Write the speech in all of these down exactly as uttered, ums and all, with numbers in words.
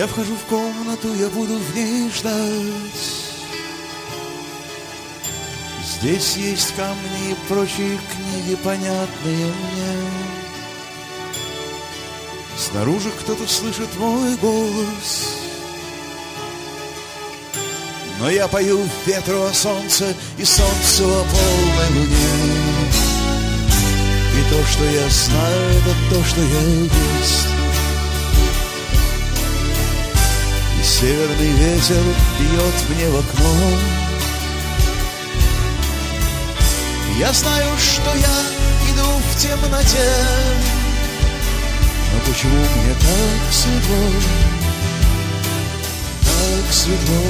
Я вхожу в комнату, я буду в ней ждать. Здесь есть камни и прочие книги, понятные мне. Снаружи кто-то слышит мой голос, но я пою ветру о солнце и солнцу о полной луне. И то, что я знаю, это то, что я есть. И северный ветер бьет мне в окно. Я знаю, что я иду в темноте, но почему мне так светло, так светло?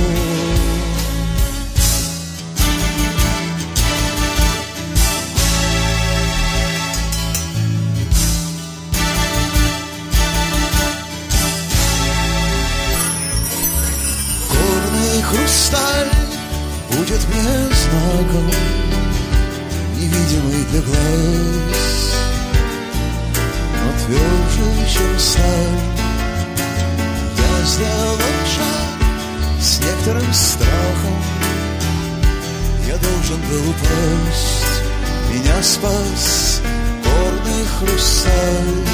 Горный хрусталь будет мне знаком, невидимый для глаз, но тверже, чем сталь. Я сделал шаг с некоторым страхом. Я должен был упасть, меня спас горный хрусталь.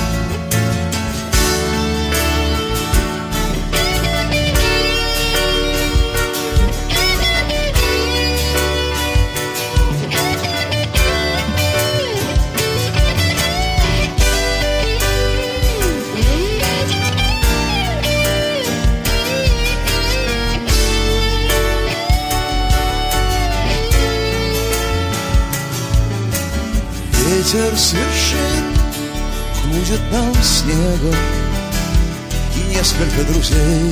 Ветер с вершин будет нам снегом и несколько друзей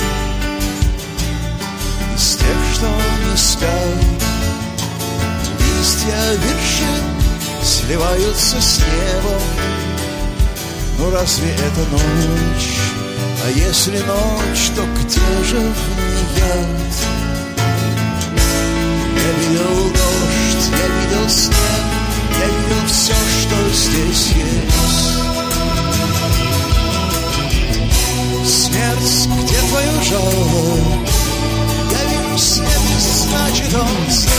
из тех, что не спят. Листья вершин сливаются с небом. Ну разве это ночь? А если ночь, то где же в ней яд? Я видел дождь, я видел снег, я видел все, что здесь есть. Смерть, где твое жало? Я вижу свет, значит он здесь.